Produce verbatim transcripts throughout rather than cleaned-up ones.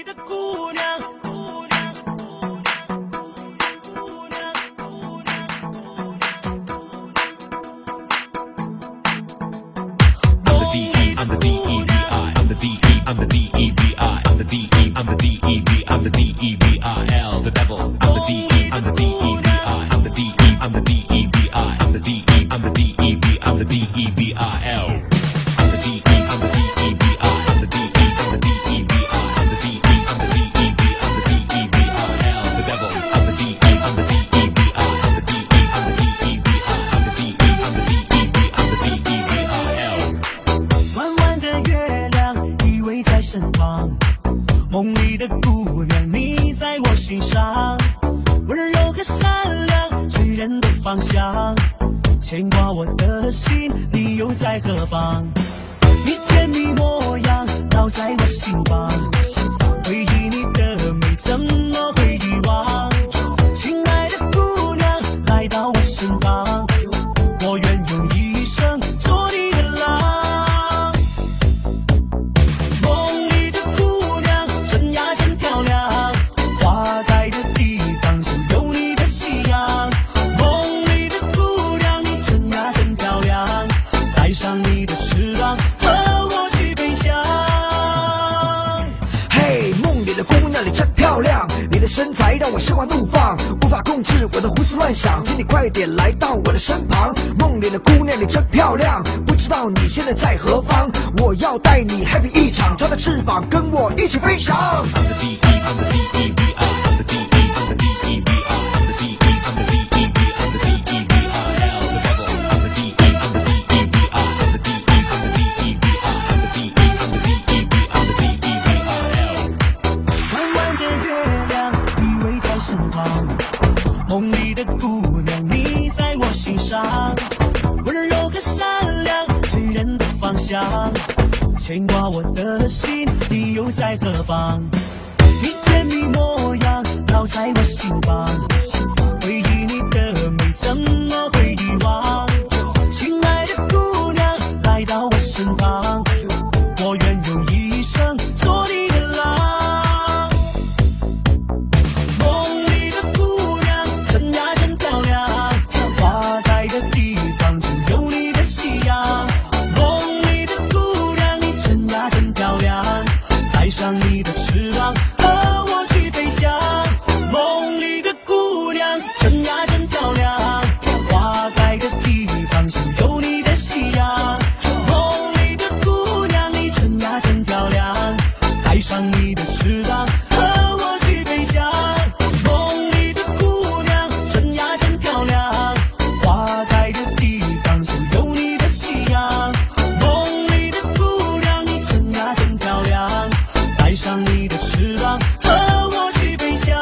的姑娘，姑娘，姑娘，姑娘，姑娘，姑娘。 I'm the D E, I'm the D E V I, I'm the D E, I'm the D E V I, I'm the D E, I'm the D E V, I'm the D E V I L, the devil. I'm the D E, I'm the D E V I, I'm the D E, I'm the D E V I, I'm the D E, I'm the D E V, I'm the D E V I L. I'm the D E, I'm the D E V I, I'm the D E, I'm the D E V I, I'm the D E, I'm the D E V, I'm the D E V I L, the devil. I'm the D E, I'm the D E V I, I'm the D E, I'm the D E V I, I'm the D E, I'm the D E V, I'm the D E V I L. 弯弯的月亮依偎在身旁，梦里的姑娘你在我心上，温柔和善良醉人的芳香，牵挂我的心你又在何方？你甜蜜模样烙在我心房，回忆你的美怎么会遗忘？亲爱的姑娘来到我身旁，我愿用一生做你的郎。梦里的姑娘真呀真漂亮，花开的地方就有你的夕阳。梦里的姑娘你真呀真漂亮，带上你的翅膀和我去飞翔。 嘿，梦里的姑娘你真漂亮，你的身材让我心花怒放，无法控制我的胡思乱想，请你快点来到我的身旁。梦里的姑娘你真漂亮，不知道你现在在何方？我要带你 happy 一场，张开翅膀跟我一起飞翔。 I'm the D E, I'm the D E V I, I'm the D E, I'm the D E V I, I'm the D E, I'm the D E V, I'm the D E V I L, the devil. I'm the D E, I'm the D E V I, I'm the D E, I'm the D E V I, I'm the D E, I'm the D E V, I'm the D E V I L. 弯弯的月亮依偎在身旁，梦里的姑娘你在我心上，温柔和善良醉人的芳香，牵挂我的心你又在何方？你甜蜜模样烙在我心房，回忆你的美怎么会遗忘？亲爱的姑娘来到我身旁，我愿用一生做你的郎。梦里的姑娘真呀真漂亮，花开的地方就有你的夕阳。梦里的姑娘你真呀真漂亮，带上你的翅膀和我去飞翔。梦里的姑娘真呀真漂亮，花开的地方就有你的夕阳。梦里的姑娘你真呀真漂亮，带上你的翅膀和我去飞翔。梦里的姑娘真呀真漂亮，花开的地方就有你的夕阳。梦里的姑娘你真呀真漂亮，带上你的翅膀和我去飞翔。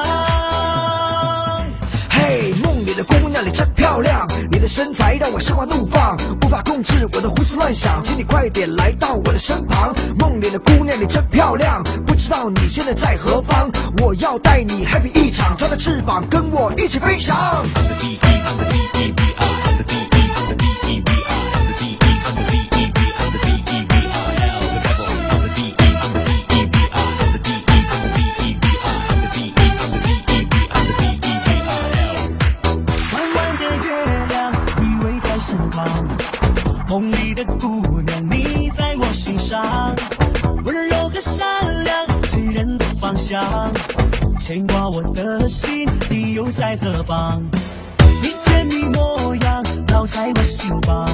嘿，梦里的姑娘你真漂亮，你的身材让我心花怒放，无法控制我的胡思乱想，请你快点来到我的身旁。梦里的姑娘你真漂亮，不知道你现在在何方？我要带你 happy 一场，张开翅膀跟我一起飞翔。 I'm the D E, I'm the D E V I, I'm the D E, I'm the D E V I, I'm the D E, I'm the D E V, I'm the D E V I L, the devil. I'm the D E, I'm the D E V I, I'm the D E, I'm the D E V I, I'm the D E, I'm the D E V, I'm the D E V I L. 弯弯的月亮依偎在身旁，梦里的姑娘你在我心上，温柔和善良醉人的芳香，牵挂我的心你又在何方？你甜蜜模样烙在我心房，